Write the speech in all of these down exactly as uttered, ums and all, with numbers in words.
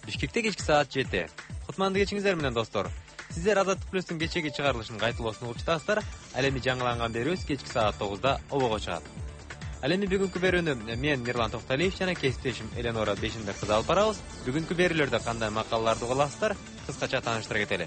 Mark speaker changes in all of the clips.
Speaker 1: Бишкекте кечки саат жети. Кутманды кечиңиздер менен достор. Сиздер Азаттык плюстун кечеги чыгарылышын кайталоосун угуп жатасыздар. Ал эми жаңыланган берүүбүз кечки саат тогузда обого чыгат. Ал эми бүгүнкү берүүнү мен Мирлан Токталиев жана кесиптешим Эленора Бешинбек кызы алып барабыз. Бүгүнкү берүүлөрдө кандай макалаларды угасыздар? Кыскача тааныштыра кетели.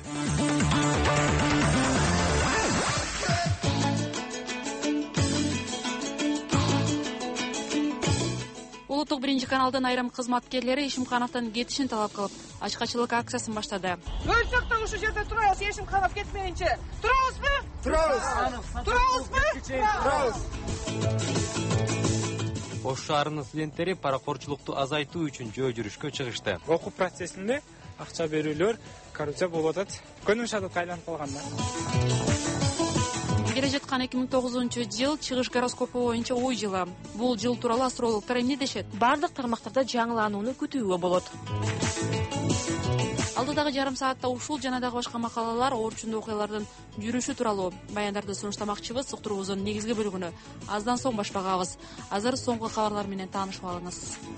Speaker 2: Улуттук биринчи каналдын айрым кызматкерлери Ишимкановдон кетишин талап кылып, ачкачылык акциясын баштады.
Speaker 3: Өлсөк да ушул жерде турабыз, Ишимканов кетмейинче. Турабызбы? Турабыз. Турабызбы? Турабыз.
Speaker 1: Ош шаарынын студенттери паракорчулукту азайтуу үчүн жөө жүрүшкө чыгышты.
Speaker 4: Окуу процессинде акча берүүлөр коррупция болуп атат. Көнүн шатытка айланып калган да.
Speaker 2: Келе жаткан эки миң тогузунчу жыл чыгыш гороскопу боюнча ой жылы. Бул жыл тууралуу астрологдор эмне дешет?
Speaker 5: Бардык тармактарда жаңыланууну күтүүгө болот.
Speaker 2: Алдыдагы жарым саатта ушул жана дагы башка макалалар, орчундуу окуялардын жүрүшү тууралуу баяндарды сунуштамакчыбыз. Уктуруубуздун негизги бөлүгүнө аздан соң баштагабыз. Азыр соңку кабарлар менен таанышып алыңыз.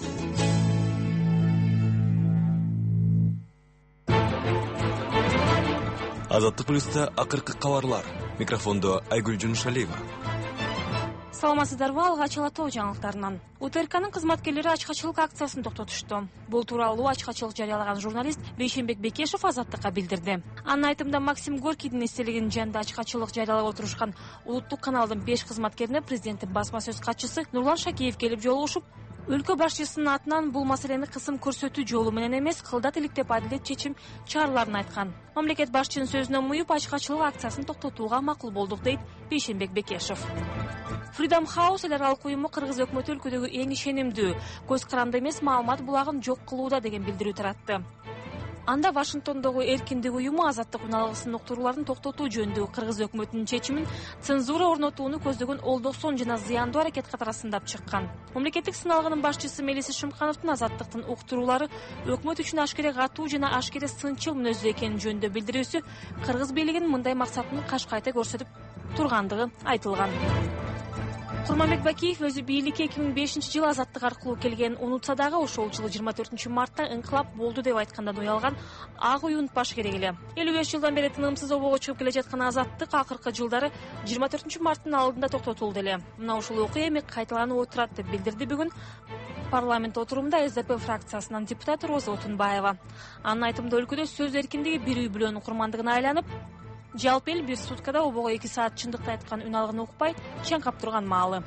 Speaker 6: Азаттык плюста акыркы кабарлар. Микрофондо Айгүл Жунушалиева.
Speaker 5: Саламатсыздарбы? Алгач ала тоо жаңылыктарынан. УТРКнын кызматкерлери ачкачылык акциясын токтотушту. Бул тууралуу ачкачылык жарыялаган журналист Бейшенбек Бекешев Азаттыкка билдирди. Анын айтымында Максим Горькийдин эстелигинин жанында ачкачылык жарыялап отурушкан улуттук каналдын беш кызматкерине президенттин басма сөз катчысы Нурлан Шакеев келип жолугушуп, өлкө башчысынын атынан бул маселени кысым көрсөтүү жолу менен эмес, кылдат элек деп адилет чечим чыгарыларын айткан. Мамлекет башчынын сөзүнө муюп ачкачылык акциясын токтотууга макул болдук, дейт Бейшенбек Бекешев. Freedom House эл аралык уюму кыргыз өкмөтү өлкөдөгү эң ишенимдүү, көз каранды эмес маалымат булагын жок кылууда деген билдирүү таратты. Анда Вашингтондогу эркиндик уюму азаттык уналгысын уктурууларын токтотуу жөнүндөгү кыргыз өкмөтүнүн чечимин цензура орнотууну көздөгөн олдоксон жана зыяндуу аракет катары сындап чыккан. Мамлекеттик сыналгынын башчысы Мелис Ишимкановдун азаттыктын уктуруулары өкмөт үчүн ашкере катуу жана ашкере сынчыл мүнөздүү экени жөнүндө билдирүүсү кыргыз бийлигинин мындай максатын кашкайта көрсөтүп тургандыгы айтылган. Курманбек Бакиев өзү бийликке эки миң бешинчи жылы азаттык аркылуу келгенин унутса дагы, ошол жылы жыйырма төртүнчү мартта ыңкылап болду деп айткандан уялган ак үй унутпаш керек эле. элүү беш жылдан бери тынымсыз обого чыгып келе жаткан азаттык акыркы жылдары жыйырма төртүнчү марттын алдында токтотулду эле. Мына ушул окуя эми кайталанып отурат деп билдирди бүгүн парламент отурумунда СДП фракциясынын депутаты Роза Отунбаева. Анын айтымында өлкөдө сөз эркиндиги бир үй бүлөнүн курмандыгына айланып, жалпы эл бир суткада обого эки саат чындыкты айткан үн алгын укпай чаңкап турган маалы.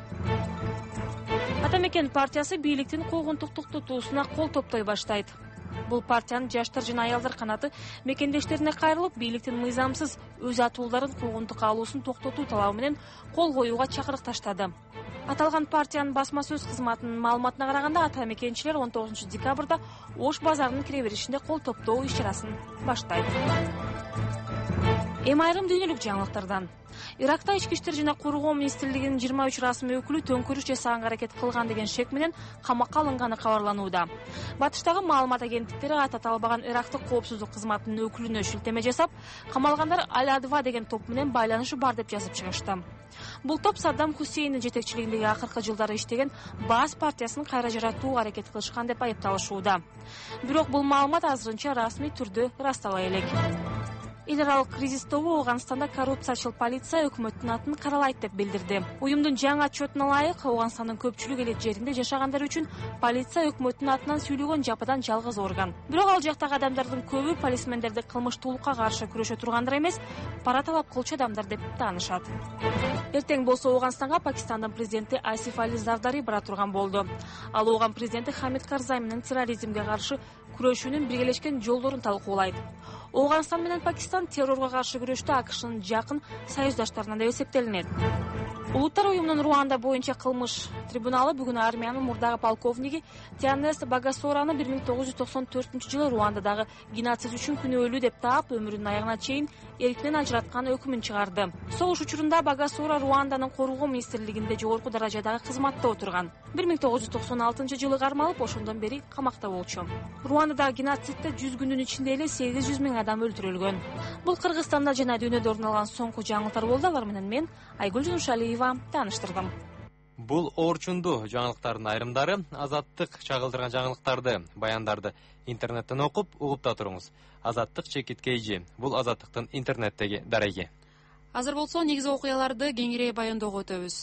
Speaker 5: Ата Мекен партиясы бийликтин куугунтуктук тутуусуна кол топтой баштайт. Бул партиянын жаштар жана аялдар канаты мекендештерине кайрылып, бийликтин мыйзамсыз өз атууларын куугунтукка алуусун токтотуу талабы менен кол коюуга чакырык таштады. Аталган партиянын басма сөз кызматынын маалыматына караганда, ата мекенчилер он тогузунчу декабрда Ош базарынын кире беришинде кол топтоо иш-чарасын баштайт. Эми айрым дүйнөлүк жаңылыктардан. Иракта ички иштер жана коргоо министрлигинин жыйырма үч расмий өкүлү төңкүрүш жасаганга аракет кылган деген шек менен камакка алынганы кабарланууда. Батыштагы маалымат агенттиктери аты аталбаган Ирактык коопсуздук кызматынын өкүлүнө шилтеме жасап, камалгандар Аль-Адва деген топ менен байланышы бар деп жазып чыгышты. Бул топ Саддам Хусейндин жетекчилигиндеги акыркы жылдары иштеген Баас партиясын кайра жаратууга аракет кылышкан деп айыпталышууда. Бирок бул маалымат азырынча расмий түрдө ырастала элек. Эл аралык кризис тобу Ооганстанда коррупциячыл полиция өкмөттүн атын каралайт деп билдирди. Уюмдун жаңы отчетуна ылайык, Ооганстандын көпчүлүк элет жеринде жашагандар үчүн полиция өкмөттүн атынан сүйлөгөн жападан жалгыз орган. Бирок ал жактагы адамдардын көбү полисмендерди кылмыштуулукка каршы күрөшө тургандар эмес, пара талап кылчу адамдар деп таанышат. Эртең болсо Ооганстанга Пакистандын президенти Асиф Али Зардари бара турган болду. Ал Ооган президенти Хамид Карзай менен терроризмге каршы күрөшүүнүн биргелешкен жолдорун талкуулайт. Ооганстан менен Пакистан террорго каршы күрөштө АКШнын жакын союздаштарынан деп эсептелинет. Улуттар уюмунун Руанда боюнча кылмыш трибуналы бүгүн армиянын мурдагы полковниги Тианес Багасораны бир миң тогуз жүз токсон төртүнчү жылы Руандадагы геноцид үчүн күнөөлүү деп таап, өмүрүнүн аягына чейин эркинен ажыраткан өкүмүн чыгарды. Согуш учурунда Багасора Руанданын коргоо министрлигинде жогорку даражадагы кызматта отурган. бир миң тогуз жүз токсон алтынчы жылы кармалып, ошондон бери камакта болчу. Руандадагы геноцидте жүз күндүн ичинде эле сегиз жүз миң адам өлтүрүлгөн. Бул Кыргызстанда жана дүйнөдө орун алган соңку жаңылыктар болду. Алар менен мен Айгүл Жунушалиева тааныштырдым.
Speaker 1: Бул оорчундуу жаңылыктардын айрымдары. Азаттык чагылдырган жаңылыктарды, баяндарды интернеттен окуп, угуп да туруңуз. Азаттык чекит кейжи. Бул Азаттыктын интернеттеги дареги.
Speaker 2: Азыр болсо негизги окуяларды кеңири баяндоого өтөбүз.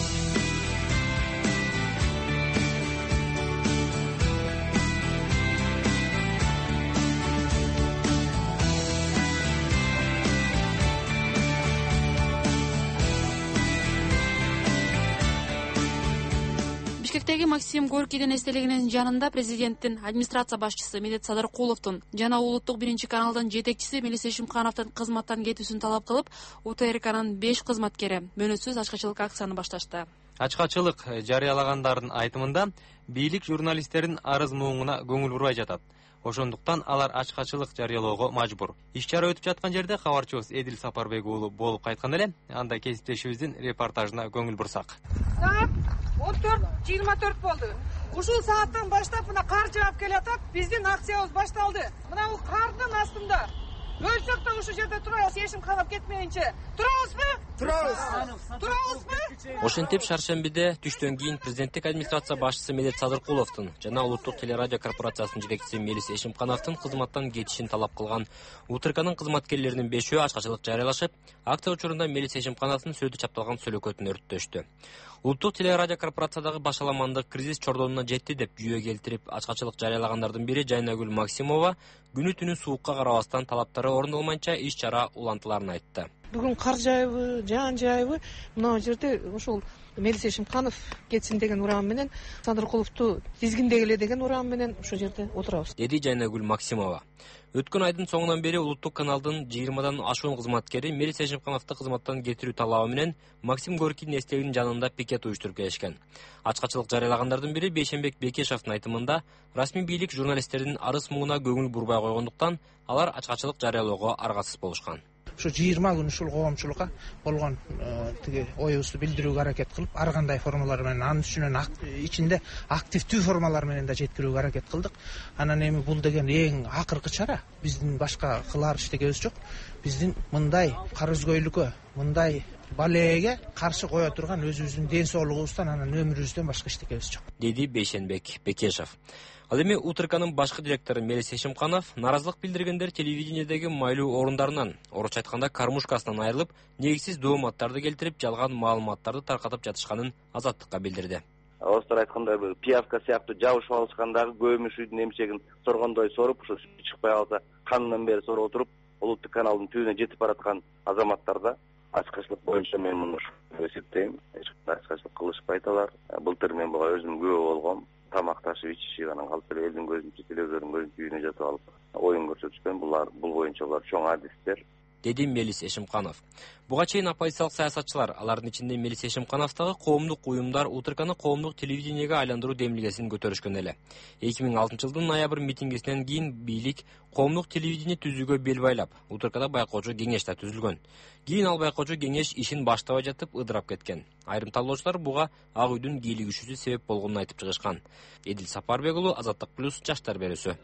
Speaker 2: Бишкектеги Максим Горькийдин эстелигинин жанында президенттин администрация башчысы Медет Садыркуловдун жана улуттук биринчи каналдын жетекчиси Мелис Эшимкановдун кызматтан кетүүсүн талап кылып, УТРКнын беш кызматкери мөөнөтсүз ачкачылык акцияны башташты.
Speaker 1: Ачкачылык жарыялагандардын айтымында бийлик журналисттердин арыз муңуна көңүл бурбай жатат. Ошондуктан алар ачкачылык жарыялоого мажбур. Иш-чара өтүп жаткан жерде кабарчыбыз Эдил Сапарбек уулу болуп кайткан эле. Анда кесиптешибиздин репортажына көңүл бурсак.
Speaker 3: Саат он төрт жыйырма төрт болду. Ушул сааттан баштап мына кар жаап келатат. Биздин акциябыз башталды. Мына бул кардын астында өлсөк да ушул жерде турабыз, Эшимканов кетмейинче. Турабызбы? Турабыз. Турабызбы?
Speaker 7: Ошентип шаршембиде түштөн кийин президенттик администрация башчысы Медет Садыркуловдун жана улуттук телерадио корпорациясынын жетекчиси Мелис Эшимкановдун кызматтан кетишин талап кылган УТРКнын кызматкерлеринин бешөө ачкачылык жарыялашып, акция учурунда Мелис Эшимкановдун сөтү чапталган сүлөкөтүн өрттөштү. Улуттук телерадио корпорациядагы башаламандык кризис чордонуна жетти деп жүйө келтирип, ачкачылык жарыялагандардын бири Жайнагүл Максимова күнү түнү суукка карабастан талаптары орундалмайынча иш-чара улантыларын айтты.
Speaker 8: Бүгүн кар жайбы, жаан жайбы, мына жерде ошол Мелис Эшимканов кетсин деген уран менен, Садыркуловду тизгиндегиле деген уран менен ошол жерде отурабыз.
Speaker 7: Деди Жайнагүл Максимова. Өткөн айдын соңунан бери улуттук каналдын жыйырмадан ашуун кызматкери Мелис Эшимкановду кызматтан кетирүү талабы менен Максим Горькийдин эстелигинин жанында пикет уюштуруп келишкен. Ачкачылык жарыялагандардын бири Бейшенбек Бекешевдин айтымында, расмий бийлик журналисттердин арыз муңуна көңүл бурбай койгондуктан алар ачкачылык жарыялоого аргасыз болушкан.
Speaker 9: Ушу жыйырма күн ушул коомчулукка болгон тиги оюбузду билдирүүгө аракет кылып, ар кандай формалар менен, анын үстүнөн ичинде активдүү формалар менен да жеткирүүгө аракет кылдык. Анан эми бул деген эң акыркы чара. Биздин башка кылар иштегебиз жок. Биздин мындай кар өзгөйлүккө, мындай балеге каршы кое турган өзүбүздүн ден соолугубуздан, анан өмүрүбүздөн башка иштегебиз жок,
Speaker 7: деди Бейшенбек Бекешев. Ал эми УТРКнын башкы директору Мелис Эшимканов наразылык билдиргендер телевидениедеги майлуу орундарынан, орусча айтканда кармушкасынан айрылып, негизсиз дооматтарды келтирип, жалган маалыматтарды таркатып жатышканын Азаттыкка билдирди.
Speaker 10: Орустар айткандай бул пиявка сыяктуу жабышып алышкандагы көмүш үйдүн эмчегин соргондой соруп, ушу чыкпай калса канынан бери соруп отуруп, улуттук каналдын түбүнө жетип бараткан азаматтарда ачкачылык боюнча мен муну эсептейм. Эч кандай ачкачылык кылышпайт алар. Былтыр мен буга өзүм күбө болгом. Тамак ташып ичишип, анан калып эле элдин көзүнчө, телевизордун көзүнчө үйүнө жатып алып оюн көрсөтүшкөн. Булар бул боюнча булар чоң адистер,
Speaker 7: деди Мелис Эшимканов. Буга чейин оппозициялык саясатчылар, алардын ичинде Мелис Эшимкановдагы коомдук уюмдар УТРКны коомдук телевидениеге айландыруу демилгесин көтөрүшкөн эле. эки миң алтынчы жылдын ноябрь митингисинен кийин бийлик коомдук телевидение түзүүгө бел байлап, УТРКда байкоочу кеңеш да түзүлгөн. Кийин ал байкоочу кеңеш ишин баштабай жатып ыдырап кеткен. Айрым талоочулар буга Ак үйдүн кийлигишүүсү себеп болгонун айтып чыгышкан. Эдил Сапарбек уулу, Азаттык плюс жаштар берүүсү.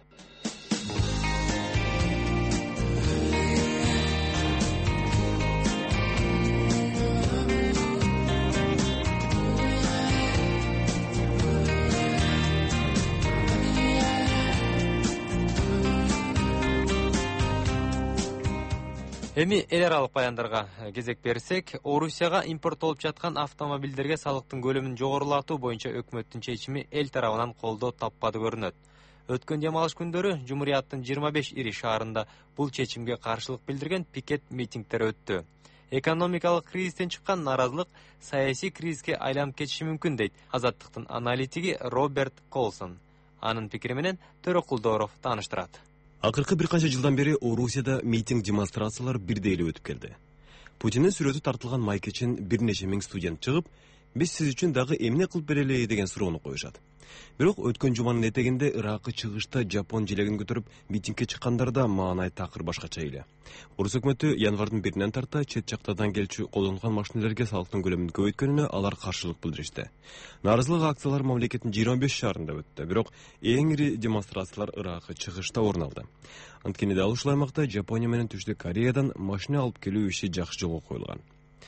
Speaker 1: Эми эл аралык баяндарга кезек берсек, Орусияга импорттолуп жаткан автомобилдерге салыктын көлөмүн жогорулатуу боюнча өкмөттүн чечими эл тарабынан колдоо таппады көрүнөт. Өткөн дем алыш күндөрү Жумурияттын жыйырма беш ири шаарында бул чечимге каршылык билдирген пикет митингдер өттү. Экономикалык кризистен чыккан наразылык саясий кризиске айланып кетиши мүмкүн дейт Азаттыктын аналитиги Роберт Колсон. Анын пикири менен Төрөкулдоров тааныштырат.
Speaker 11: Акыркы бир канча жылдан бери Орусияда митинг демонстрациялар бирдей эле өтүп келди. Путиндин сүрөтү тартылган майкечин бир нече миң студент чыгып, биз сиз үчүн дагы эмне кылып берели деген суроону коюшат. Бирок өткөн жуманын этегинде Иракы чыгышта Жапон желегин көтөрүп митингге чыккандарда маанай такыр башкача эле. Орус өкмөтү январдын биринен тарта чет жактардан келчү колдонулган машинелерге салыктын көлөмүн көбөйткөнүнө алар каршылык билдиришти. Нааразылык акциялары мамлекеттин жыйырма беш шаарында өттү, бирок эң ири демонстрациялар Иракы чыгышта орун алды. Анткени дал ушул аймакта Жапония менен Түштүк Кореядан машина алып келүү иши жакшы жолго коюлган.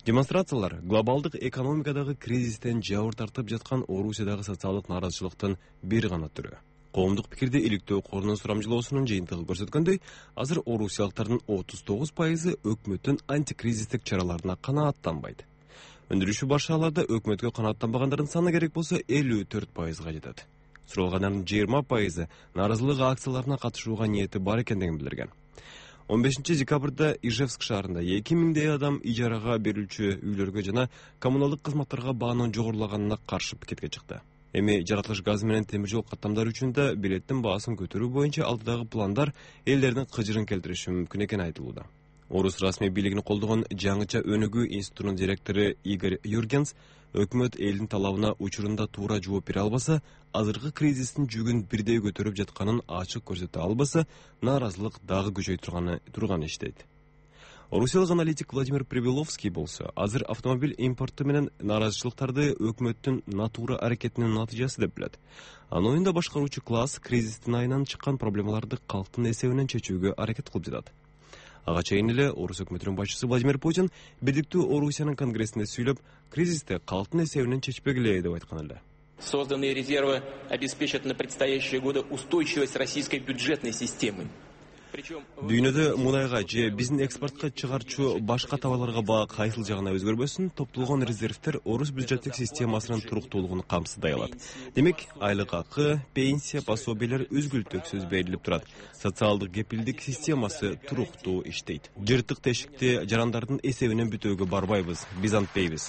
Speaker 11: Демонстрациялар глобалдык экономикадагы кризистен жабыр тартып жаткан Орусиядагы социалдык нааразычылыктын бир гана түрү. Коомдук пикирди иликтөө корунун сурамжылоосунун жыйынтыгы көрсөткөндөй, азыр орусиялыктардын отуз тогуз пайызы өкмөттүн антикризистик чараларына канааттанбайт. Өндүрүшү башчыларда өкмөткө канааттанбагандардын саны керек болсо элүү төрт пайызга жетет. Суралгандардын жыйырма пайызы нааразылык акцияларына катышууга ниети бар экендигин билдирген. он бешинчи декабрда Ижевск шаарында эки миңдей адам ижарага берилчү үйлөргө жана коммуналдык кызматтарга баанын жогорулаганына каршы пикетке чыкты. Эми жаратылыш газы менен темир жол каттамдары үчүн да билеттин баасын көтөрүү боюнча алдыдагы пландар элдердин кыжырын келтириши мүмкүн экени айтылууда. Орус расмий бийлигин колдогон жаңыча өнүгүү институтунун директору Игорь Юргенс өкмөт элдин талабына учурунда туура жооп бере албаса, азыркы кризистин жүгүн бирдей көтөрүп жатканын ачык көрсөтө албаса, нааразылык дагы күчөй турганы турган иштейт. Орусиялык аналитик Владимир Привиловский болсо, азыр автомобиль импорту менен нааразычылыктарды өкмөттүн натура аракетинин натыйжасы деп билет. Анын оюнда башкаруучу класс кризистин айынан чыккан проблемаларды калктын эсебинен чечүүгө аракет кылып жатат. Ага чейин эле Орус өкмөтүнүн башчысы Владимир Путин Бирдиктүү Орусиянын конгрессинде сүйлөп, кризисти калктын эсебинен чечпегиле деп айткан эле.
Speaker 12: Созданные резервы обеспечат на предстоящие годы устойчивость российской бюджетной системы.
Speaker 11: Дүйнөдө мунайга же биздин экспортко чыгарчу башка товарларга баа кайсыл жагына өзгөрбөсүн, топтолгон резервдер Орус бюджеттик системасынын туруктуулугун камсыздай алат. Демек, айлык акы, пенсия, пособиялер үзгүлтүксүз берилип турат. Социалдык кепилдик системасы туруктуу иштейт. Жыртык тешикти жарандардын эсебинен бүтөөгө барбайбыз, биз антпейбиз.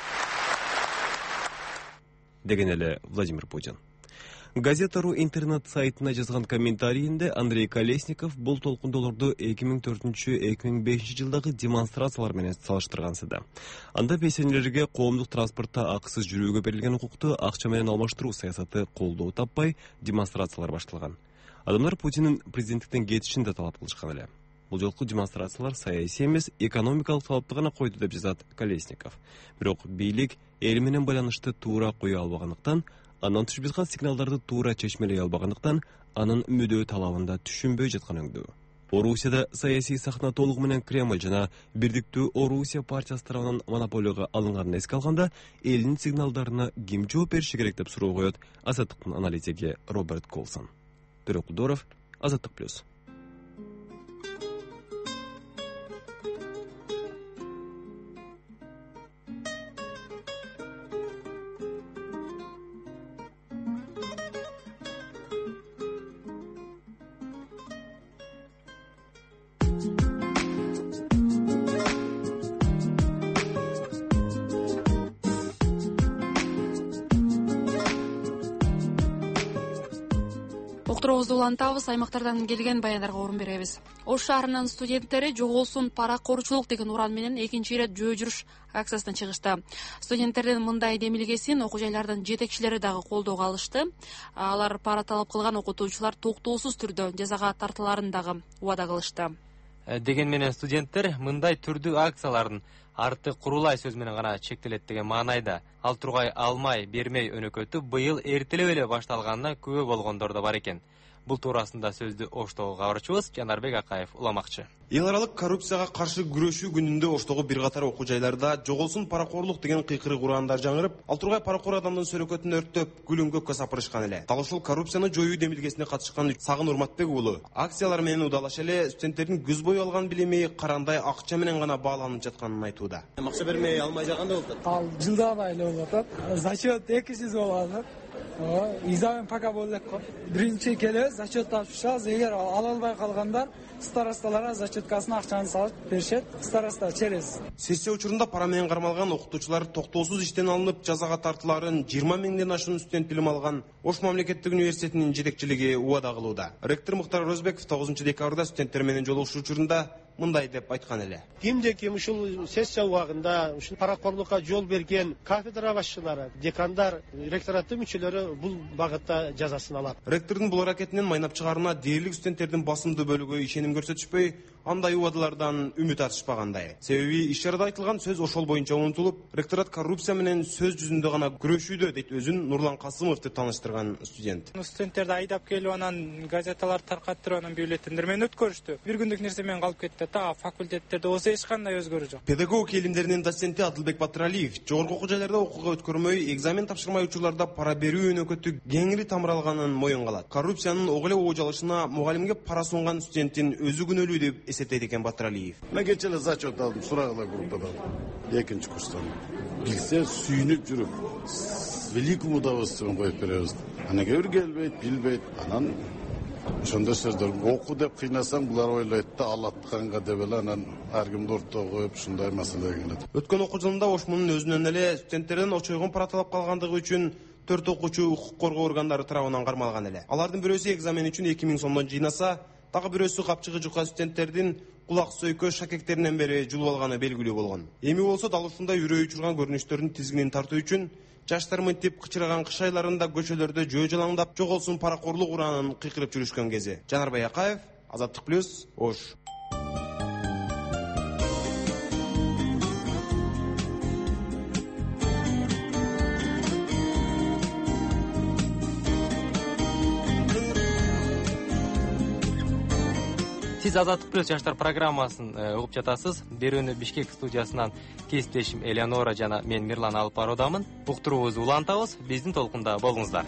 Speaker 11: Деген эле Владимир Путин. Газета.ру интернет сайтына жазган комментарийинде Андрей Колесников бул толкундолорду эки миң төртүнчү — эки миң бешинчи жылдагы демонстрациялар менен салыштыргансыда. Анда пенсионерлерге коомдук транспортта акысыз жүрүүгө берилген укукту акча менен алмаштыруу саясаты колдоо таппай, демонстрациялар башталган. Адамдар Путиндин президенттиктен кетишин да талап кылышкан эле. Бул жолку демонстрациялар саясий эмес, экономикалык талапты гана койду деп жазат Колесников. Бирок бийлик эл менен байланышты туура кое албагандыктан, андан түшүп жаткан сигналдарды туура чечмелей албагандыктан, анын мүдөө талабында түшүнбөй жаткан өңдүү. Орусияда саясий сахна толугу менен Кремль жана Бирдиктүү Орусия партиясы тарабынан монополияга алынганын эске алганда, элдин сигналдарына ким жооп бериши керек деп суроо коет Азаттыктын аналитиги Роберт Колсон. Төрөкулдоров, Азаттык плюс.
Speaker 2: Уктуруубузду улантабыз, аймактардан келген баяндарга орун беребиз. Ош шаарынын студенттери жоголсун паракорчулук деген уран менен экинчи ирет жөө жүрүш акциясына чыгышты. Студенттердин мындай демилгесин окуу жайлардын жетекчилери дагы колдоого алышты. Алар пара талап кылган окутуучулар токтоосуз түрдө жазага тартыларын дагы убада кылышты.
Speaker 1: Деген менен студенттер мындай түрдүү акциялардын арты курулай сөз менен гана чектелет деген маанайда. Ал тургай алмай, бермей өнөкөтү быйыл эртелеп эле башталганына күбө болгондор да бар экен. Бул туурасында сөздү Оштогу кабарчыбыз Жанарбек Акаев уламакчы.
Speaker 13: Эң аралык коррупцияга каршы күрөшүү күнүндө Оштогу бир катар окуу жайларда жоголсун паракорлук деген кыйкырык ураандар жаңырып, ал тургай паракор адамдын сөрөкөтүн өрттөп, күлүн көккө сапырышкан эле. Дал ушул коррупцияны жоюу демилгесине катышкан Сагын Урматбек уулу акциялар менен удалаша эле студенттердин күз бою алган билими карандай акча менен гана бааланып жатканын айтууда.
Speaker 14: Акча бермей алмай жаганда болот.
Speaker 4: Ал жылдан айлы болуп атат. Зачет эки жүз болуп атат. Изамен пока болдық. Биринчи келебиз, зачет тапшырабыз. Эгер ала албай калгандар старосталарга зачеткасына акчаны салып беришет. Староста через.
Speaker 13: Сессия учурунда пара менен кармалган окутуучулар токтоосуз иштен алынып, жазага тартыларын жыйырма миңден ашуун студент билим алган Ош мамлекеттик университетинин жетекчилиги убада кылууда. Ректор Муктар Розбеков тогузунчу декабрда студенттер менен жолугушуу учурунда мындай деп айткан эле.
Speaker 14: Кимде ким ушул сессия убагында ушул паракорлукка жол берген кафедра башчылары, декандар, ректораттын мүчөлөрү бул багытта жазасын алат.
Speaker 13: Ректордун бул аракетинен майнап чыгарууна дээрлик студенттердин басымдуу бөлүгү ишеним көрсөтүшпөй, андай убадалардан үмүт артышпагандай. Себеби иш чарада айтылган сөз ошол боюнча унутулуп, ректорат коррупция менен сөз жүзүндө гана күрөшүүдө дейт өзүн Нурлан Касымов деп тааныштырган студент.
Speaker 4: Студенттерди айдап келип анан газеталарды таркаттырып анан бюллетендер менен өткөрүштү. Бир күндүк нерсе менен калып кетти.
Speaker 15: университетте, факультеттерде болсо эч кандай өзгөрүү жок.
Speaker 13: Педагогика илимдеринин доценти Адылбек Батыралиев жогорку окуу жайларда окууга өткөрмөй, экзамен тапшырмай учурларда пара берүү өнөкөтү кеңири тамыралганын моюнга алат. Коррупциянын ого эле оо жалышына мугалимге пара сунган студенттин өзү күнөөлүү деп эсептейт экен Батыралиев.
Speaker 16: Мен кече эле зачет алдым, сурагыла группадан. Экинчи курстан. Билсе сүйүнүп жүрүп, великому удовольствием коюп беребиз. Анан кээ бир келбейт, билбейт. Анан ошондой сөздөр оку деп кыйнасаң булар ойлойт да алатканга деп эле анан ар кимди ортого коюп ушундай маселеге келет.
Speaker 13: Өткөн окуу жылында Ошмунун өзүнөн эле студенттерден очойгон пара талап калгандыгы үчүн төрт окуучу укук коргоо органдары тарабынан кармалган эле. Алардын бирөөсү экзамен үчүн эки миң сомдон жыйнаса, дагы бирөөсү капчыгы жука студенттердин кулак сөйкө шакектеринен бери жулуп алганы белгилүү болгон. Эми болсо дал ушундай үрөй учурган көрүнүштөрдүн тизгинин тартуу үчүн жаштар мынтип кычыраган кыш айларында көчөлөрдө жөө жалаңдап жоголсун паракорлук ураанын кыйкырып жүрүшкөн кези. Жанар Баякаев, Азаттык плюс, Ош.
Speaker 1: Сиз Азаттык плюс жаштар программасын угуп жатасыз. Берүүнү Бишкек студиясынан кесиптешим Элеонора жана мен Мирлан алып баруудамын. Уктуруубузду улантабыз. Биздин толкунда болуңуздар.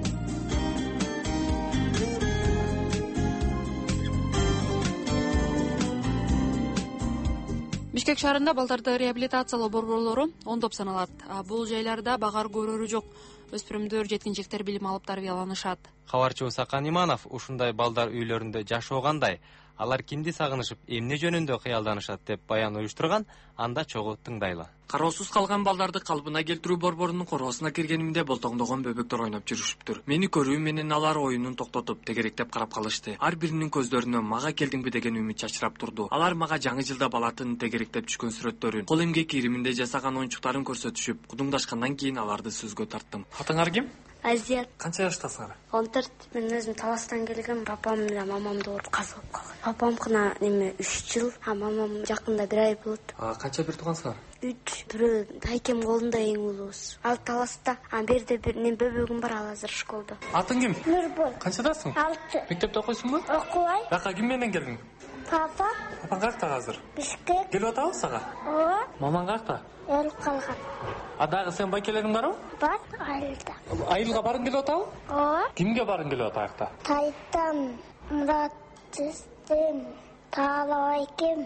Speaker 2: Бишкек шаарында балдарды реабилитациялоо борборлору ондоп саналат. Бул жайларда багар көрөрү жок өспүрүмдөр, жеткинчектер билим алып тарбияланышат.
Speaker 1: Кабарчыбыз Акан Иманов ушундай балдар үйлөрүндө жашоогандай, алар кимди сагынышып, эмне жөнүндө кыялданышат деп баян уюштурган, анда чогуу тыңдайлы.
Speaker 17: Кароосуз калган балдарды калыбына келтирүү борборунун короосуна киргенимде болтоңдогон бөбөктөр ойноп жүрүшүптүр. Мени көрүү менен алар оюнун токтотуп, тегеректеп карап калышты. Ар биринин көздөрүнөн мага келдиңби деген үмүт чачырап турду. Алар мага жаңы жылда балатын тегеректеп түшкөн сүрөттөрүн, кол эмгек ириминде жасаган оюнчуктарын көрсөтүшүп, кудуңдашкандан кийин аларды сөзгө тарттым.
Speaker 15: Атыңар ким?
Speaker 18: Азият.
Speaker 15: Канча жаштасыңар?
Speaker 18: он төрт. Мен өзүм Таластан келгем. Папам менен мамамды уруп каза болуп калган. Папамкына неме үч жыл, а мамам жакында бир ай болот.
Speaker 15: А канча бир туугансыңар?
Speaker 18: үч. Бирөө тайкем колунда эң улуубуз. Ал Таласта. А берде бир не бөбөгүм бар, ал азыр школдо.
Speaker 15: Атың ким?
Speaker 18: Нурбол.
Speaker 15: Канчадасың?
Speaker 18: алты.
Speaker 15: Мектепте окуйсуңбу?
Speaker 18: Окубай.
Speaker 15: Жака ким менен келдиң?
Speaker 18: Папа.
Speaker 15: Папаң каякта азыр?
Speaker 18: Бишкек.
Speaker 15: Келип атабы сага?
Speaker 18: Ооба.
Speaker 15: Мамаң каякта?
Speaker 18: Өлүп калган.
Speaker 15: А дагы сен байкелериң барбы?
Speaker 18: Бар, айылда.
Speaker 15: Айылга баргың келип атабы?
Speaker 18: Ооба.
Speaker 15: Кимге баргың келип атат аякта?
Speaker 18: Тайтан, Мурат, Систем, Таалабайкем.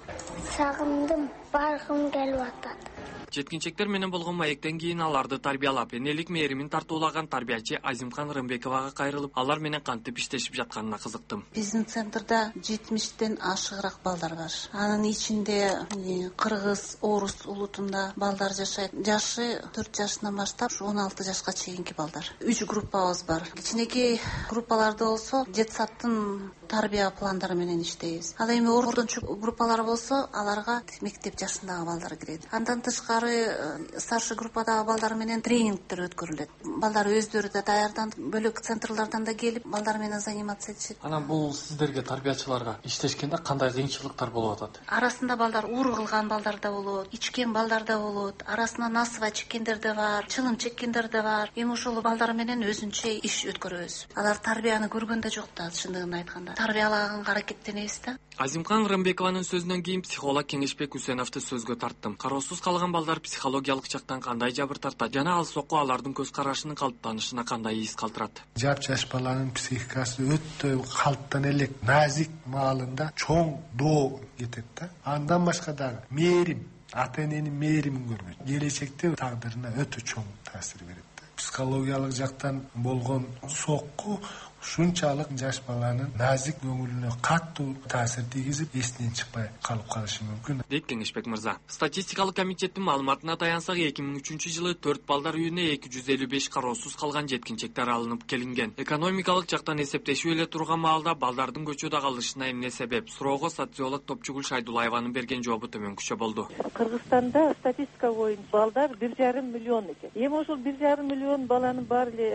Speaker 18: Сагындым, баргым келип атат.
Speaker 17: Жеткинчектер менен болгон маектен кийин аларды тарбиялап, энелик мээримин тартуулаган тарбиячы Азимкан Рымбековага кайрылып, алар менен кантип иштешип жатканына кызыктым.
Speaker 19: Биздин центрда жетимиштен ашыгыраак балдар бар. Анын ичинде кыргыз, орус улутунда балдар жашайт. Жашы төрт жашынан баштап он алты жашка чейинки балдар. үч группабыз бар. Кичинекей группаларда болсо детсадтын тарбия пландары менен иштейбиз. Ал эми ордончу группалар болсо, аларга мектеп жашындагы балдар кирет. Андан тышкары старший группадагы балдар менен тренингдер өткөрүлөт. Балдар өздөрү да даярданып, бөлөк центрлардан да келип, балдар менен заниматься этишет.
Speaker 15: Анан бул сиздерге тарбиячыларга иштешкенде кандай кыйынчылыктар болуп атат?
Speaker 19: Арасында балдар уур кылган балдар да болот, ичкен балдар да болот, арасында насыба чеккендер да бар, чылым чеккендер да бар. Эми ошол балдар менен өзүнчө иш өткөрөбүз. Алар тарбияны көргөндө жок да, чындыгын айтканда. Тарбиялаганга аракеттенебиз да.
Speaker 17: Азимкан Рымбекованын сөзүнөн кийин психолог Кеңешбек Үсеновду сөзгө тарттым. Кароосуз калган балдар психологиялык жактан кандай жабыр тартат жана ал сокку алардын көз карашынын калыптанышына кандай из калтырат?
Speaker 20: Жап жаш баланын психикасы өтө калыптан элек назик маалында чоң доо кетет да. Андан башка дагы мээрим, ата эненин мээримин көрбөйт. Келечекте тагдырына өтө чоң таасир берет. Психологиялык жактан болгон сокку ушунчалык жаш баланын назик көңүлүнө каттуу таасир тийгизип, эсинен чыкпай калып калышы мүмкүн.
Speaker 17: Дейт Кеңешбек мырза. Статистикалык комитеттин маалыматына таянсак, эки миң үчүнчү жылы төрт балдар үйүнө эки жүз элүү беш кароосуз калган жеткинчектер алынып келинген. Экономикалык жактан эсептешип эле турган маалда балдардын көчөдө калышына эмне себеп? Суроого социолог Топчугул Шайдулаеванын берген жообу төмөнкүчө болду.
Speaker 21: Кыргызстанда статистика боюнча балдар бир жарым миллион экен. Эми ошол бир жарым миллион баланын баары эле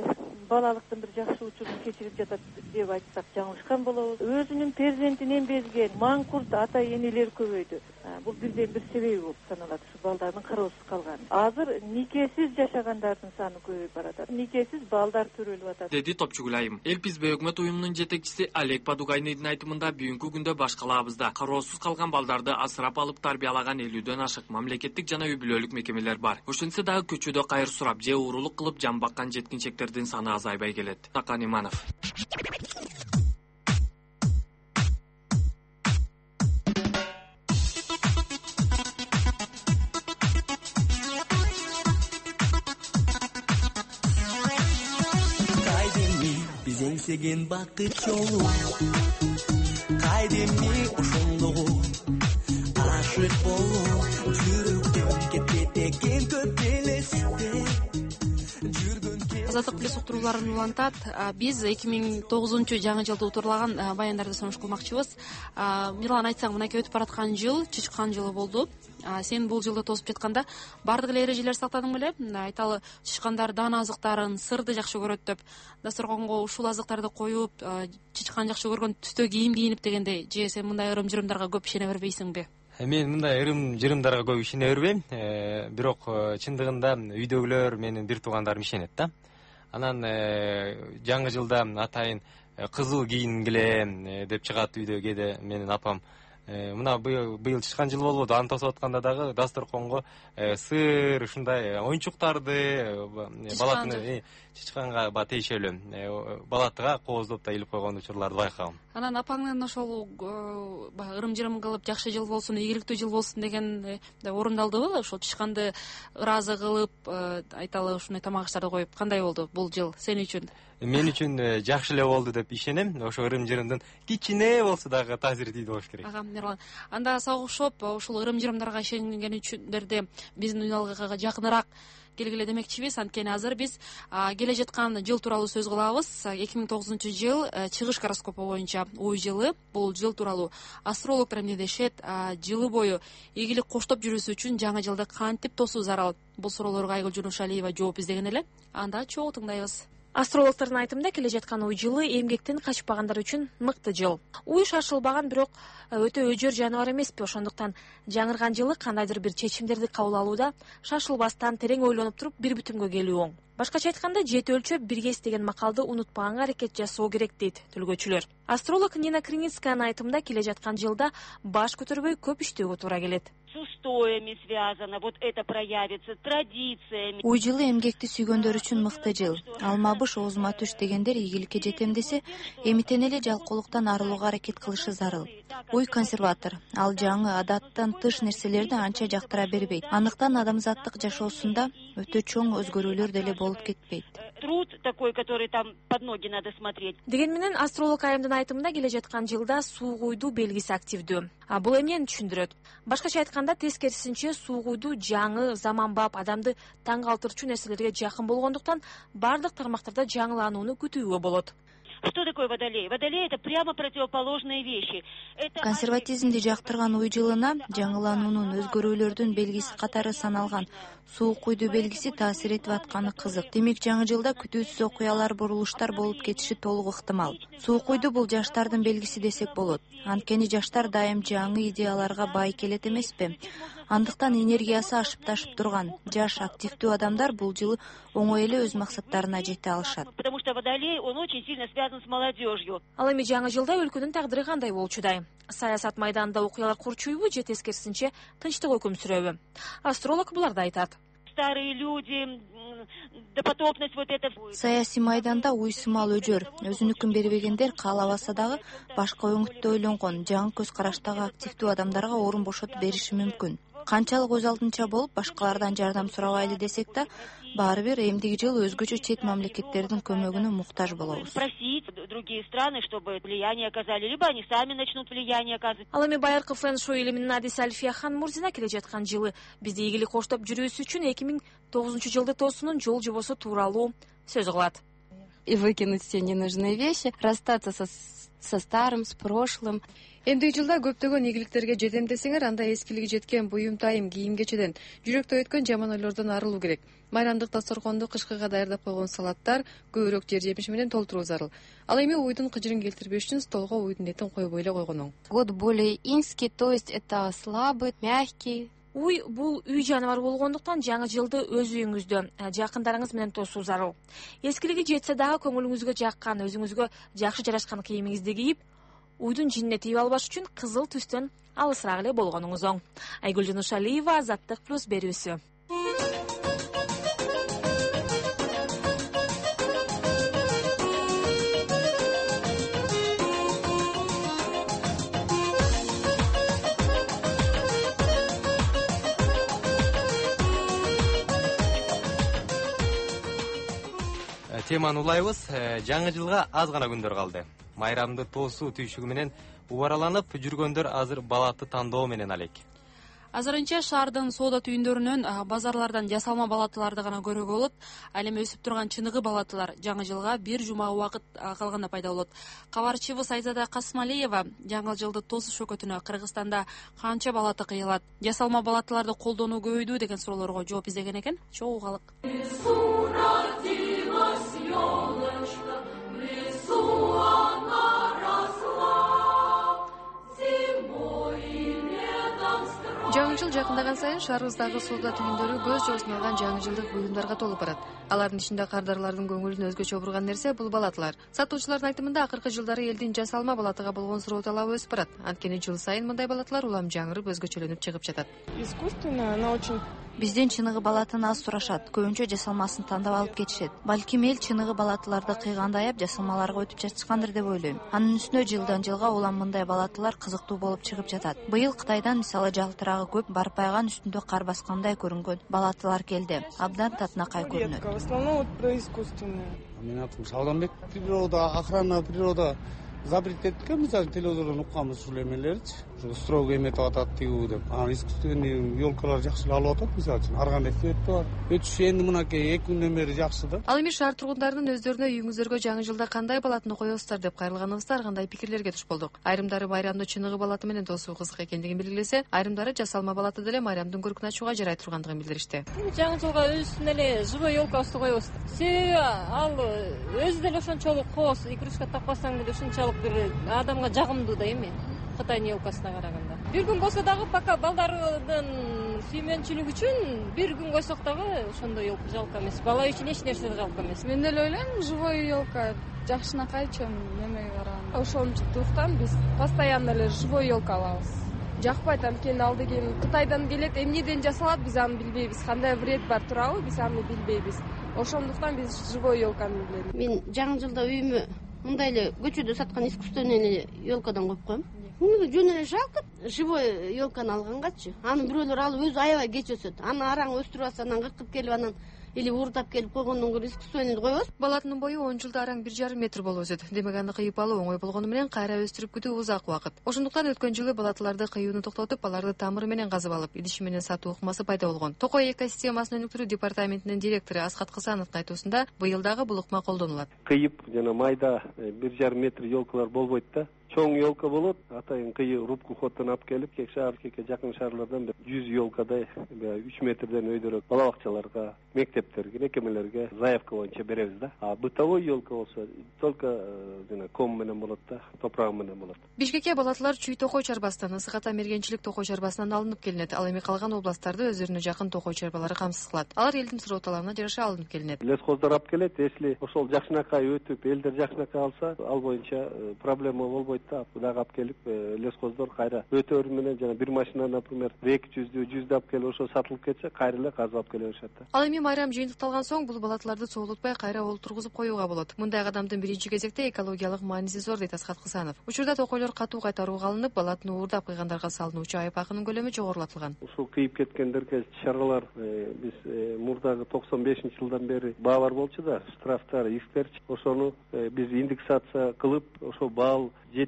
Speaker 21: балалыктын бир жакшы учурун кечирип жатат деп айтсак жаңылышкан болобуз. Өзүнүн перзентинен безген маңкурт ата энелер көбөйдү. Бул бирден бир себеби болуп саналат ушу балдардын кароосуз калганы. Азыр никесиз жашагандардын саны көбөйүп баратат. Никесиз балдар төрөлүп атат,
Speaker 17: деди Топчугул айым. Эл Пизбе өкмөт уюмунун жетекчиси Олег Падугайнын айтымында бүгүнкү күндө баш калаабызда кароосуз калган балдарды асырап алып тарбиялаган элүүдөн ашык мамлекеттик жана үй бүлөлүк мекемелер бар. Ошентсе дагы көчөдө кайыр сурап же уурулук кылып жан баккан жеткинчектердин саны азайбай келет. Такан Иманов.
Speaker 22: Еңсеген бақыт жолу кайдемни ошондогу ашык болуп жүрөктөн кетпетеген көп элесте жүргөн
Speaker 2: Азаттык плюс уктурууларын улантат. Биз эки миң тогузунчу жаңы жылды утурлаган баяндарды сунуш кылмакчыбыз. Мирлан, айтсаң, мынакей өтүп бараткан жыл чычкан жылы болду. Сен бул жылды тосуп жатканда бардык эле эрежелер сактадың беле? Айталы, чычкандар дан азыктарын, сырды жакшы көрөт деп, дасторконго ушул азыктарды коюп, чычкан жакшы көргөн түстө кийим кийинип дегендей, же сен мындай ырым-жырымдарга көп ишене бербейсиңби?
Speaker 1: Мен мындай ырым-жырымдарга көп ишене бербейм, бирок чындыгында үйдөгүлөр, менин бир туугандарым ишенет да. Анан жаңы жылда атайын кызыл кийингиле деп чыгат үйдө кээде менин апам. Мына быйыл чычкан жыл болбоду, аны тосуп атканда дагы дасторконго сыр, ушундай оюнчуктарды балатыны чычканга ба тиешелүү балатыга кооздоп да илип койгон учурларды байкагам.
Speaker 2: Анан апаңдын ошол ырым-жырым кылып жакшы жыл болсун, ийгиликтүү жыл болсун деген орундалдыбы? Ошол чычканды ыраазы кылып, айталы ушундай тамак аштарды коюп, кандай болду бул жыл сен үчүн?
Speaker 1: Мен үчүн жакшы эле болду деп ишенем. Ошо ырым-жырымдын кичине болсо дагы таасири тийди болуш керек.
Speaker 2: Ага, Мирлан. Анда согушуп, ушул ырым-жырымдарга ишенген үчүндөрдө биздин уялгага жакыныраак келгиле демекчибиз. Анткени азыр биз келе жаткан жыл тууралуу сөз кылабыз. эки миң тогузунчу жыл чыгыш гороскопу боюнча ой жылы. Бул жыл тууралуу астрологдор эмне дешет? Жылы бою ийгилик коштоп жүрүүсү үчүн жаңы жылды кантип тосуу зарыл? Бул суроолорго Айгүл Жунушалиева жооп издеген эле. Анда чогуу тыңдайбыз.
Speaker 5: Астрологдордун айтымында келе жаткан ой жылы эмгектен качпагандар үчүн мыкты жыл. Уй шашылбаган, бирок өтө өжөр жаныбар эмеспи, ошондуктан жаңырган жылы кандайдыр бир чечимдерди кабыл алууда шашылбастан терең ойлонуп туруп бир бүтүмгө келүү оң. Башкача айтканда, жети өлчөп бирге эс деген макалды унутпаганга аракет жасоо керек дейт төлгөчүлөр. Астролог Нина Криницканын айтымында келе жаткан жылда баш көтөрбөй көп иштөөгө туура келет.
Speaker 23: С устоями связано, вот это проявится, традициями.
Speaker 24: Уй жылы эмгекти сүйгөндөр үчүн мыкты жыл. Алмабыш, оозума түш дегендер ийгиликке жетем десе, эмитен эле жалкоолуктан арылууга аракет кылышы зарыл. Уй консерватор, ал жаңы адаттан тыш нерселерди анча жактыра бербейт. Андыктан адамзаттык жашоосунда өтө чоң өзгөрүүлөр деле болуп кетпейт.
Speaker 23: Труд такой, который там под ноги надо смотреть.
Speaker 5: Деген менен астролог айымдын айтымында келе жаткан жылда суу куйду белгиси активдүү. А бул эмнени түшүндүрөт? Башкача айтканда, тескерисинче суу куйду жаңы, заманбап, адамды таң калтырчу нерселерге жакын болгондуктан бардык тармактарда жаңыланууну күтүүгө болот.
Speaker 23: Что такое водолей? Водолей — это прямо противоположные вещи. Это...
Speaker 24: Консерватизмди жактырган уй жылына жаңылануунун, өзгөрүүлөрдүн белгиси катары саналган суу куйду белгиси таасир этип атканы кызык. Демек жаңы жылда күтүүсүз окуялар, бурулуштар болуп кетиши толук ыктымал. Суу куйду бул жаштардын белгиси десек болот. Анткени жаштар дайым жаңы идеяларга бай келет эмеспи? Андыктан энергиясы ашып ташып турган жаш активдүү адамдар бул жылы оңой эле өз максаттарына жете алышат.
Speaker 23: Потому что водолей, он очень сильно связан с молодежью.
Speaker 5: Ал эми жаңы жылда өлкөнүн тагдыры кандай болчудай? Саясат майданында окуялар курчуйбу же тескерисинче тынчтык өкүм сүрөбү? Астролог буларды айтат.
Speaker 23: Старые люди, допотопность вот это.
Speaker 24: Саясий майданда уйсымал өжөр, өзүнүкүн бербегендер каалабаса дагы башка өңүттө ойлонгон, жаңы көз караштагы активдүү адамдарга орун бошотуп бериши мүмкүн. Канчалык өз алдынча болуп башкалардан жардам сурабайлы десек да, баары бир эмдиги жыл өзгөчө чет мамлекеттердин көмөгүнө муктаж болобуз.
Speaker 23: Просить другие страны, чтобы влияние оказали, либо они сами начнут влияние оказывать.
Speaker 5: Ал эми байыркы фэн-шуй илиминин адиси Альфия Ханмурзина келе жаткан жылы бизди ийгилик коштоп жүрүүсү үчүн эки миң тогузунчу жылды тоосунун жол жобосу тууралуу сөз кылат.
Speaker 3: и выкинуть все ненужные вещи, расстаться со, со старым, с прошлым.
Speaker 6: Эндиги жылда көптөгөн ийгиликтерге жетем десеңер, анда эскилиги жеткен буюм-тайым, кийим-кечеден, жүрөктө өткөн жаман ойлордон арылуу керек. Майрамдык дасторконду кышкыга даярдап койгон салаттар, көбүрөөк жер жемиш менен толтуруу зарыл. Ал эми уйдун кыжырын келтирбеш үчүн столго уйдун этин койбой эле койгон оң.
Speaker 3: Год более инский, то есть это слабый, мягкий.
Speaker 5: Уй бул үй жаныбар болгондуктан жаңы жылды өз үйүңүздө, жакындарыңыз менен тосуу зарыл. Эскилиги жетсе дагы көңүлүңүзгө жаккан, өзүңүзгө жакшы жарашкан кийимиңизди кийип, уйдун жинине тийип албаш үчүн кызыл түстөн алысыраак эле болгонуңуз оң. Айгүл Жанушалиева, Азаттык плюс берүүсү.
Speaker 1: Теманы улайбыз. Жаңы жылга аз гана күндөр калды. Майрамды тоосуу түйшүгү менен убараланып жүргөндөр азыр балатты тандоо менен алек.
Speaker 2: Азырынча шаардын соода түйүндөрүнөн базарлардан жасалма балатыларды гана көрүүгө болот. Ал эми өсүп турган чыныгы балатылар жаңы жылга бир жума убакыт калганда пайда болот. Кабарчыбыз Айзада Касмалиева жаңы жылды тосуш өкөтүнө Кыргызстанда канча балаты кыйылат, жасалма балатыларды колдонуу көбөйдүбү деген суроолорго жооп издеген экен. Чогуу калык.
Speaker 6: Жаңы жыл жакындаган сайын шаарыбыздагы соода түйүндөрү көз жоосун алган жаңы жылдык буюмдарга толуп барат. Алардын ичинде кардарлардын көңүлүн өзгөчө бурган нерсе бул балатылар. Сатуучулардын айтымында акыркы жылдары элдин жасалма балатыга болгон суроо талабы өсүп барат. Анткени жыл сайын мындай балатылар улам жаңырып өзгөчөлөнүп чыгып жатат.
Speaker 3: Искусственно она очень Бизден чыныгы балатын аз сурашат, көбүнчө жасалмасын тандап алып кетишет. Балким эл чыныгы балатыларды кыйганда аяп жасалмаларга өтүп жатышкандыр деп ойлойм. Анын үстүнө жылдан жылга улам мындай балатылар кызыктуу болуп чыгып жатат. Быйыл Кытайдан мисалы жалтырагы көп, барпайган үстүндө кар баскандай көрүнгөн балатылар келди. Абдан татынакай көрүнөт. В основном вот про искусственные.
Speaker 8: Менин атым Саудамбек. Природа, охрана природа запрет эткен, мисалы телевизордон укканбыз ушул эмелерчи. Строго эметип атат тигүү деп. Анан искусственный ёлкалар жакшы алып атат, мисалы үчүн. Аргандек өтүп бар. Өтүш энди мынакей эки күндөн бери жакшы да.
Speaker 6: Ал эми шаар тургундарынын өздөрүнө үйүңүздөргө жаңы жылда кандай балатыны коесуздар деп кайрылганыбызда ар кандай пикирлерге туш болдук. Айрымдары майрамды чыныгы балаты менен тосуу кызык экендигин белгилесе, айрымдары жасалма балаты деле майрамдын көркүн ачууга жарай тургандыгын билдиришти.
Speaker 9: Жаңы жылга өзүнө эле живой ёлкабызды коебуз. Себеби ал өзү деле ошончолук кооз, игрушка таппасаң деле ушунчалык бир адамга жагымдуу да эми. Кытайдын ёлкасына караганда. Бир күн болсо дагы пока балдардын сүймөнчүлүгү үчүн бир күн койсок дагы ошондой ёлка жалко эмес. Бала үчүн эч нерсе жалко эмес.
Speaker 25: Мен деле ойлойм, живой ёлка жакшынакай, чем немеге караганда. Ошондуктан биз постоянно эле живой ёлка алабыз. Жакпайт анткени ал деген Кытайдан келет, эмнеден жасалат, биз аны билбейбиз. Кандай вред бар турабы, биз аны билбейбиз. Ошондуктан биз живой ёлканы билебиз.
Speaker 26: Мен жаңы жылда үйүмө мындай эле көчөдө саткан искусственный ёлкадан коюп коем. Муну жөн эле жалко, живой ёлканы алгангачы. Аны бирөөлөр алып өзү аябай кеч өсөт. Аны араң өстүрүп атса, анан кыркып келип анан или уурдап келип койгондон көрө искусственный коебуз.
Speaker 6: Балатынын бою он жылда араң бир жарым метр болуп өсөт. Демек аны кыйып алуу оңой болгону менен кайра өстүрүп күтүү узак убакыт. Ошондуктан өткөн жылы балатыларды кыюуну токтотуп, аларды тамыры менен казып алып, идиши менен сатуу ыкмасы пайда болгон. Токой экосистемасын өнүктүрүү департаментинин директору Асхат Кысановдун айтуусунда, быйыл дагы бул ыкма колдонулат.
Speaker 27: Кыйып жана майда бир жарым метр ёлкалар болбойт да. Чоң ёлка болот, атайын кыйы рубку ходдон алып келип, кек шаар, кекке жакын шаарлардан бир жүз ёлкадай үч метрден өйдөрөөк бала бакчаларга, мектептерге, мекемелерге заявка боюнча беребиз да. А бытовой ёлка болсо только жана ком менен болот да, топурак менен болот.
Speaker 6: Бишкекке балатылар Чүй токой чарбасынан, Ысык Ата Мергенчилик токой чарбасынан алынып келинет. Ал эми калган областтарды өздөрүнө жакын токой чарбалары камсыз кылат. Алар элдин суроо талабына жараша алынып келинет.
Speaker 27: Лесхоздор алып келет, если ошол жакшынакай өтүп, элдер жакшынакай алса, ал боюнча проблема болбойт. Дагы алып келип лесхоздор кайра өтөр менен жана бир машина, например, эки жүздү, жүздү алып келип ошо сатылып кетсе, кайра эле казып алып келе беришет да.
Speaker 6: Ал эми майрам жыйынтыкталган соң бул балатыларды соолутпай кайра олтургузуп коюуга болот. Мындай кадамдын биринчи кезекте экологиялык мааниси зор дейт Асхат Кысанов. Учурда токойлор катуу кайтарууга алынып, балатыны уурдап кыйгандарга салынуучу айып акынын көлөмү жогорулатылган.
Speaker 27: Ушул кыйып кеткендерге чаралар биз мурдагы токсон бешинчи жылдан бери баа бар болчу да, штрафтар, исктерчи. Ошону биз индексация кылып, ошо баал жети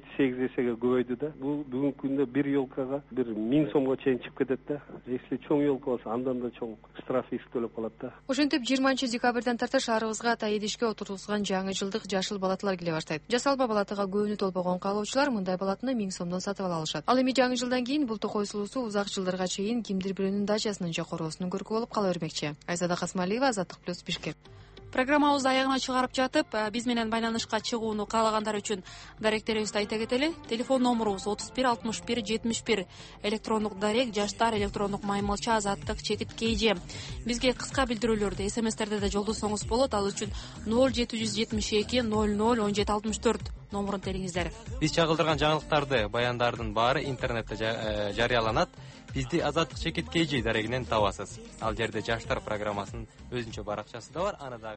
Speaker 27: жети сегиз эсеге көбөйдү да. Бул бүгүнкү күндө бир ёлкага бир миң сомго чейин чыгып кетет да. Если чоң ёлка болсо андан да чоң штраф иск төлөп калат да.
Speaker 6: Ошентип жыйырманчы декабрдан тарта шаарыбызга ата эдишке отургузган жаңы жылдык жашыл балаталар келе баштайт. Жасалба балатага көөнү толбогон каалоочулар мындай балатыны миң сомдон сатып ала алышат. Ал эми жаңы жылдан кийин бул токой сулуусу узак жылдарга чейин кимдир бирөөнүн дачасынын же короосунун көркү болуп кала бермекчи. Айзада Касмалиева, Азаттык плюс, Бишкек.
Speaker 2: Программабызды аягына чыгарып жатып, биз менен байланышка чыгууну каалагандар үчүн даректерибизди айта кетели. Телефон номурубуз отуз бир алтымыш бир жетимиш бир. Электрондук дарек жаштар электрондук маймылча азаттык чекит kg. Бизге кыска билдирүүлөрдү смстерде да жолдосоңуз болот. Ал үчүн ноль жети жүз жетимиш эки ноль ноль он жети алтымыш төрт номурун териңиздер.
Speaker 1: Биз чагылдырган жаңылыктарды, баяндардын баары интернетте жарыяланат. Бизди азаттык чекит kg дарегинен табасыз. Ал жерде жаштар программасынын өзүнчө баракчасы да бар. Аны